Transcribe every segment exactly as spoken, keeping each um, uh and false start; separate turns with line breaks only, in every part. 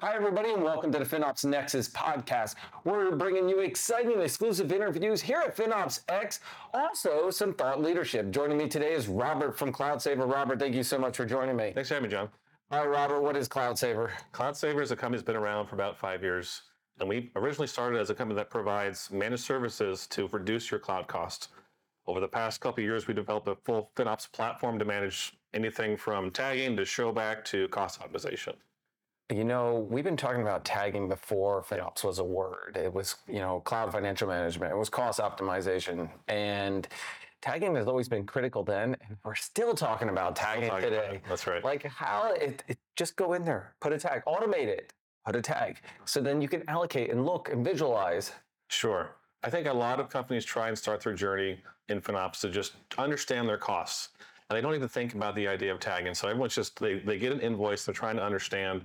Hi, everybody, and welcome to the FinOps Nexus podcast. We're bringing you exciting exclusive interviews here at FinOps X. Also, some thought leadership. Joining me today is Robert from CloudSaver. Robert, thank you so much for joining me.
Thanks for having me, John.
All right, Robert, what is CloudSaver?
CloudSaver is a company that's been around for about five years. And we originally started as a company that provides managed services to reduce your cloud costs. Over the past couple of years, we developed a full FinOps platform to manage anything from tagging to showback to cost optimization.
You know, we've been talking about tagging before FinOps was a word. It was, you know, cloud financial management. It was cost optimization. And tagging has always been critical then, and we're still talking about tagging
talking
today.
about it. That's right.
Like how, it, it just go in there, put a tag, automate it, put a tag. So then you can allocate and look and visualize.
Sure. I think a lot of companies try and start their journey in FinOps to just understand their costs. And they don't even think about the idea of tagging. So everyone's just, they, they get an invoice, they're trying to understand,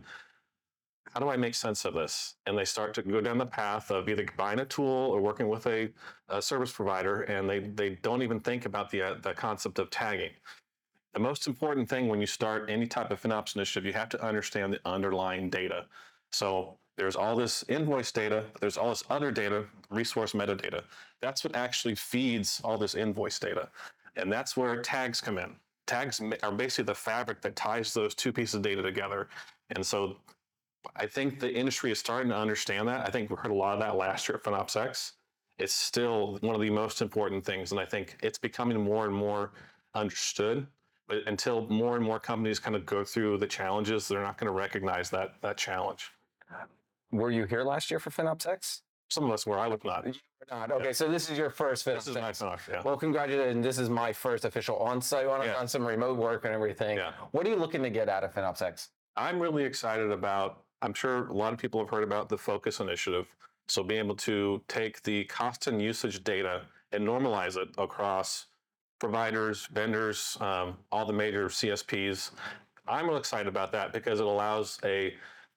how do I make sense of this? And they start to go down the path of either buying a tool or working with a, a service provider, and they, they don't even think about the, uh, the concept of tagging. The most important thing when you start any type of FinOps initiative, you have to understand the underlying data. So there's all this invoice data, but there's all this other data, resource metadata. That's what actually feeds all this invoice data. And that's where tags come in. Tags are basically the fabric that ties those two pieces of data together. And so I think the industry is starting to understand that. I think we heard a lot of that last year at FinOps X. It's still one of the most important things, and I think it's becoming more and more understood. But until more and more companies kind of go through the challenges, they're not going to recognize that that challenge.
Were you here last year for FinOps X?
Some of us were. I was not.
You were not. Okay, yeah. So this is your first FinOps X.
This is my FinOps, yeah.
Well, congratulations. This is my first official on-site one. I've
Yeah.
done some remote work and everything.
Yeah.
What are you looking to get out of FinOps X?
I'm really excited about, I'm sure a lot of people have heard about the Focus Initiative. So being able to take the cost and usage data and normalize it across providers, vendors, um, all the major C S Ps. I'm really excited about that because it allows a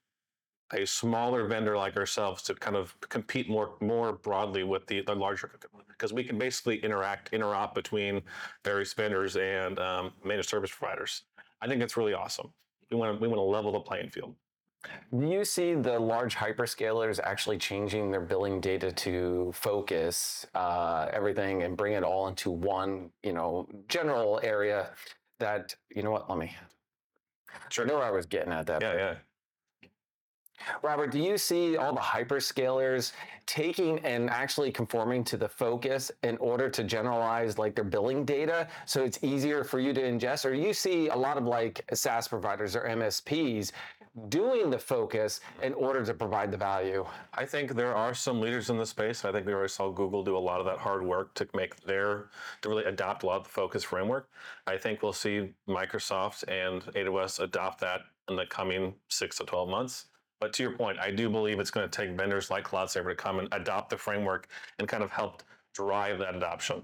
a smaller vendor like ourselves to kind of compete more more broadly with the, the larger, because we can basically interact, interop between various vendors and um, managed service providers. I think it's really awesome. We want to we want to level the playing field.
Do you see the large hyperscalers actually changing their billing data to focus uh, everything and bring it all into one, you know, general area that, you know what, let me,
Sure.
I know where I was getting at that.
Yeah, yeah.
Robert, do you see all the hyperscalers taking and actually conforming to the focus in order to generalize like their billing data so it's easier for you to ingest? Or do you see a lot of like SaaS providers or M S Ps doing the focus in order to provide the value?
I think there are some leaders in the space. I think we already saw Google do a lot of that hard work to make their, to really adopt a lot of the Focus framework. I think we'll see Microsoft and A W S adopt that in the coming six to twelve months. But to your point, I do believe it's going to take vendors like CloudSaver to come and adopt the framework and kind of help drive that adoption.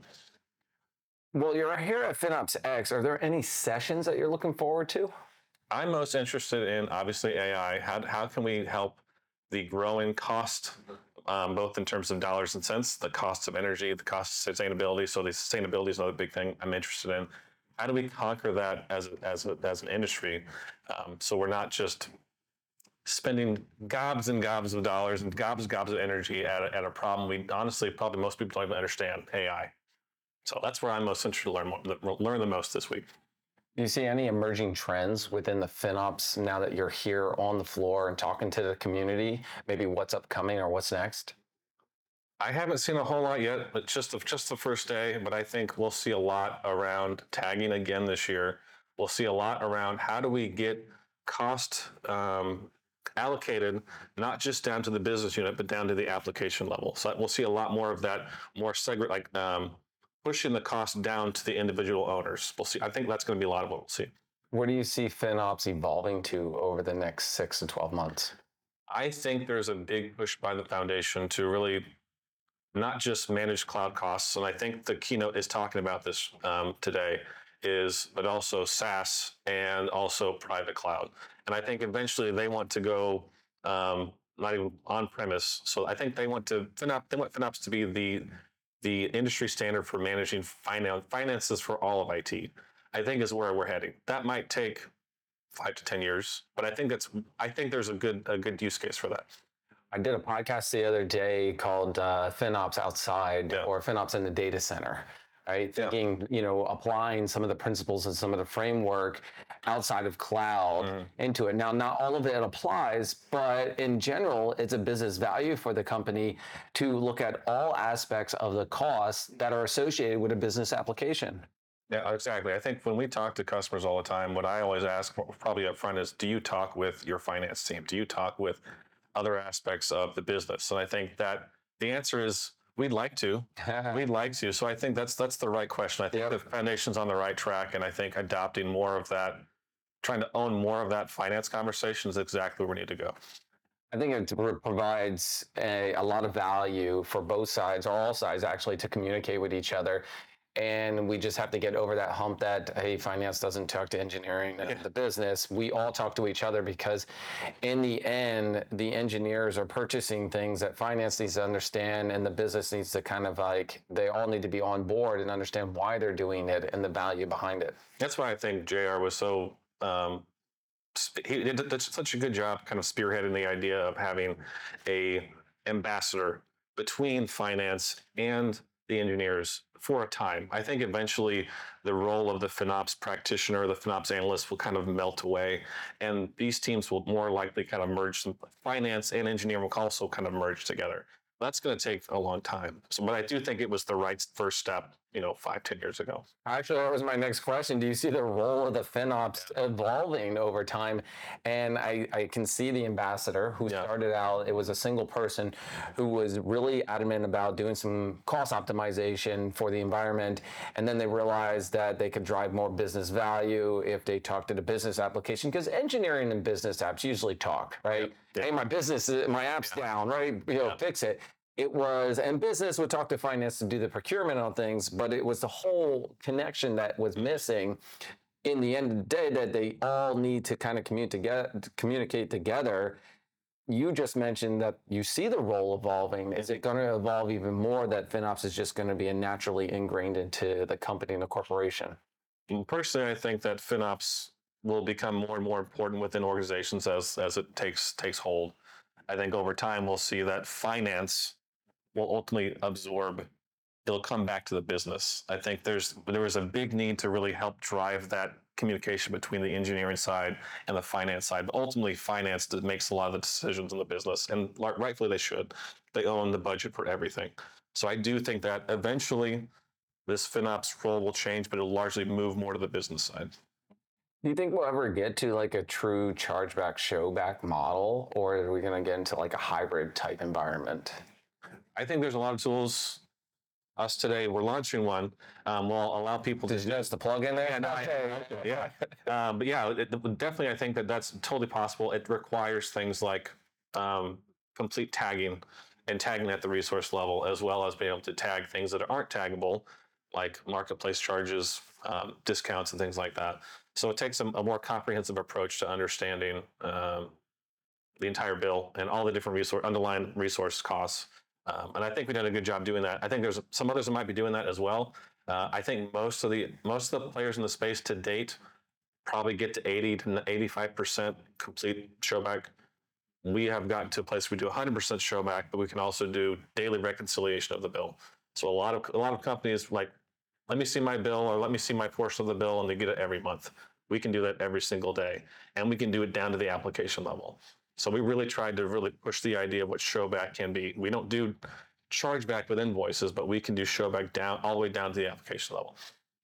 Well, you're here at FinOps X. Are there any sessions that you're looking forward to?
I'm most interested in, obviously, A I. How, how can we help the growing cost, um, both in terms of dollars and cents, the cost of energy, the cost of sustainability. So the sustainability is another big thing I'm interested in. How do we conquer that as, as, a, as an industry? Um, so we're not just spending gobs and gobs of dollars and gobs and gobs of energy at a, at a problem we honestly, probably most people don't even understand, A I. So that's where I'm most interested to learn, more, learn the most this week.
Do you see any emerging trends within the FinOps now that you're here on the floor and talking to the community? Maybe what's upcoming or what's next?
I haven't seen a whole lot yet, but just the, just the first day. But I think we'll see a lot around tagging again this year. We'll see a lot around how do we get cost um, allocated, not just down to the business unit, but down to the application level. So we'll see a lot more of that, more segment, like um, pushing the cost down to the individual owners. We'll see. I think that's going to be a lot of what we'll see.
Where do you see FinOps evolving to over the next six to twelve months?
I think there's a big push by the foundation to really not just manage cloud costs, and I think the keynote is talking about this um, today, is but also SaaS and also private cloud. And I think eventually they want to go um, not even on-premise. So I think they want to FinOps, they want FinOps to be the the industry standard for managing finance, finances for all of I T. I think is where we're heading. That might take five to ten years. But I think that's I think there's a good a good use case for that.
I did a podcast the other day called uh, FinOps Outside
Yeah.
or FinOps in the Data Center, right?
Yeah.
Thinking, you know, applying some of the principles and some of the framework outside of cloud
Mhm.
into it. Now, not all of it applies, but in general, it's a business value for the company to look at all aspects of the costs that are associated with a business application.
Yeah, exactly. I think when we talk to customers all the time, what I always ask probably up front is, do you talk with your finance team? Do you talk with other aspects of the business? And I think that the answer is we'd like to. We'd like to. So I think that's that's the right question. I think
Yep.
the foundation's on the right track, and I think adopting more of that, trying to own more of that finance conversation is exactly where we need to go.
I think it pro- provides a, a lot of value for both sides, or all sides actually, to communicate with each other. And we just have to get over that hump that, hey, finance doesn't talk to engineering and
Yeah.
the business. We all talk to each other because in the end, the engineers are purchasing things that finance needs to understand, and the business needs to kind of like, they all need to be on board and understand why they're doing it and the value behind it.
That's why I think J R was so um, sp- he did such a good job kind of spearheading the idea of having a ambassador between finance and the engineers for a time. I think eventually the role of the FinOps practitioner, the FinOps analyst will kind of melt away, and these teams will more likely kind of merge. Some finance and engineering will also kind of merge together. That's going to take a long time. So, but I do think it was the right first step, you know, five, ten years ago.
Actually, that was my next question. Do you see the role of the FinOps evolving over time? And I, I can see the ambassador who
Yeah.
started out, it was a single person who was really adamant about doing some cost optimization for the environment. And then they realized that they could drive more business value if they talked to the business application, because engineering and business apps usually talk, right?
Yep.
Hey, my business, my app's
Yeah.
down, right? You know,
Yeah.
fix it. It was, and business would talk to finance to do the procurement on things, but it was the whole connection that was missing. In the end of the day, that they all need to kind of communicate together. Communicate together. You just mentioned that you see the role evolving. Is it going to evolve even more? That FinOps is just going to be naturally ingrained into the company and the corporation?
And personally, I think that FinOps will become more and more important within organizations as as it takes takes hold. I think over time we'll see that finance will ultimately absorb. It'll come back to the business. I think there's there was a big need to really help drive that communication between the engineering side and the finance side. But ultimately, finance that makes a lot of the decisions in the business, and rightfully they should. They own the budget for everything. So I do think that eventually this FinOps role will change, but it'll largely move more to the business side.
Do you think we'll ever get to like a true chargeback showback model, or are we going to get into like a hybrid type environment?
I think there's a lot of tools. Us today, we're launching one. Um, will allow people to.
Did you notice the plug in there?
Yeah, no, I-
okay.
Yeah, um, but yeah, it, it- definitely, I think that that's totally possible. It requires things like um, complete tagging and tagging at the resource level, as well as being able to tag things that aren't taggable, like marketplace charges, um, discounts, and things like that. So it takes a, a more comprehensive approach to understanding um, the entire bill and all the different resource underlying resource costs. Um, and I think we did a good job doing that. I think there's some others that might be doing that as well. Uh, I think most of the most of the players in the space to date probably get to eighty to eighty-five percent complete showback. We have gotten to a place where we do one hundred percent showback, but we can also do daily reconciliation of the bill. So a lot of a lot of companies like, let me see my bill or let me see my portion of the bill, and they get it every month. We can do that every single day, and we can do it down to the application level. So we really tried to really push the idea of what showback can be. We don't do chargeback with invoices, but we can do showback down all the way down to the application level.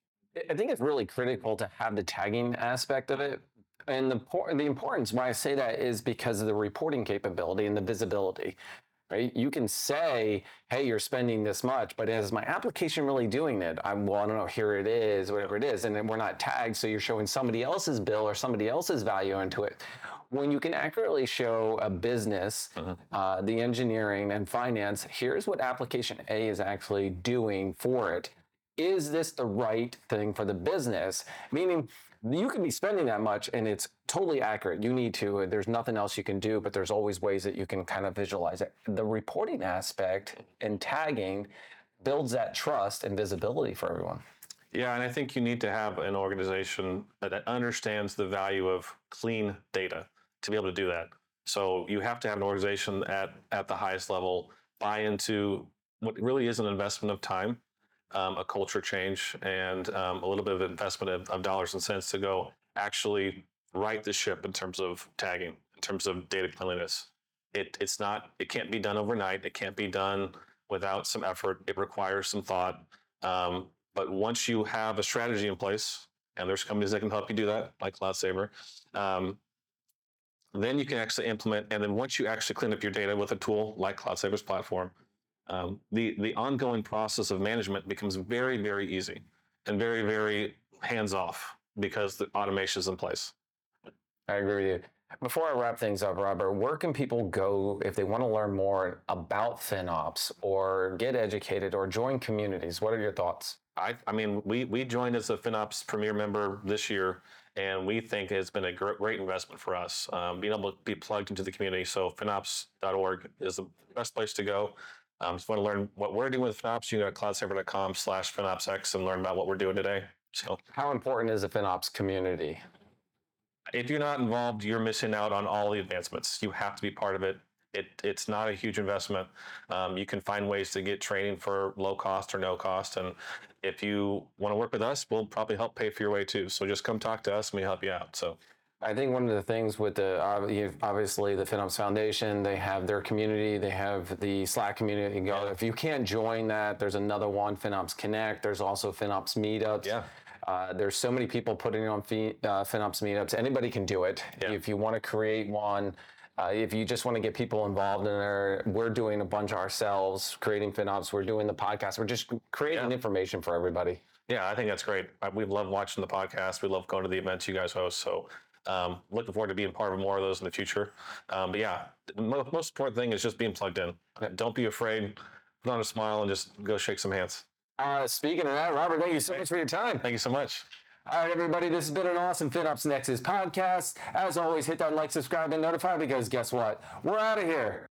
I think it's really critical to have the tagging aspect of it. And the, the importance why I say that is because of the reporting capability and the visibility. Right? You can say, hey, you're spending this much, but is my application really doing it? I'm, well, I don't know, here it is, whatever it is. And then we're not tagged, so you're showing somebody else's bill or somebody else's value into it. When you can accurately show a business, uh-huh. uh, the engineering and finance, here's what application A is actually doing for it. Is this the right thing for the business? Meaning, you can be spending that much and it's totally accurate. You need to, there's nothing else you can do, but there's always ways that you can kind of visualize it. The reporting aspect and tagging builds that trust and visibility for everyone.
Yeah, and I think you need to have an organization that understands the value of clean data to be able to do that. So you have to have an organization at at the highest level buy into what really is an investment of time, um, a culture change, and um, a little bit of investment of, of dollars and cents to go actually right the ship in terms of tagging, in terms of data cleanliness. It it's not it can't be done overnight. It can't be done without some effort. It requires some thought. Um, but once you have a strategy in place, and there's companies that can help you do that, like CloudSaber, um, then you can actually implement. And then once you actually clean up your data with a tool like CloudSaber's platform, um, the the ongoing process of management becomes very, very easy and very, very hands off because the automation is in place.
I agree with you. Before I wrap things up, Robert, where can people go if they want to learn more about FinOps or get educated or join communities? What are your thoughts?
I, I mean, we we joined as a FinOps Premier member this year, and we think it's been a great, great investment for us, um, being able to be plugged into the community. So FinOps dot org is the best place to go. Um, if you want to learn what we're doing with FinOps, you can go to cloudsaber dot com slash FinOpsX and learn about what we're doing today. So,
how important is the FinOps community?
If you're not involved, you're missing out on all the advancements. You have to be part of it. It it's not a huge investment. Um, you can find ways to get training for low cost or no cost. And if you want to work with us, we'll probably help pay for your way too. So just come talk to us and we help you out. So
I think one of the things with the obviously the FinOps Foundation, they have their community, they have the Slack community. You go, if you can't join that, there's another one, FinOps Connect. There's also FinOps meetups.
Yeah.
Uh, there's so many people putting on fee, uh, FinOps meetups. Anybody can do it.
Yeah.
If you want to create one, uh, if you just want to get people involved in there, we're doing a bunch ourselves, creating FinOps. We're doing the podcast. We're just creating
Yeah.
information for everybody.
Yeah, I think that's great. We love watching the podcast. We love going to the events you guys host. So um, looking forward to being part of more of those in the future. Um, but yeah, the most important thing is just being plugged in. Don't be afraid. Put on a smile and just go shake some hands.
Uh, speaking of that, Robert, thank you so much for your time.
Thank you so much.
All right, everybody, this has been an awesome FinOps Nexus podcast. As always, hit that like, subscribe, and notify because guess what? We're out of here.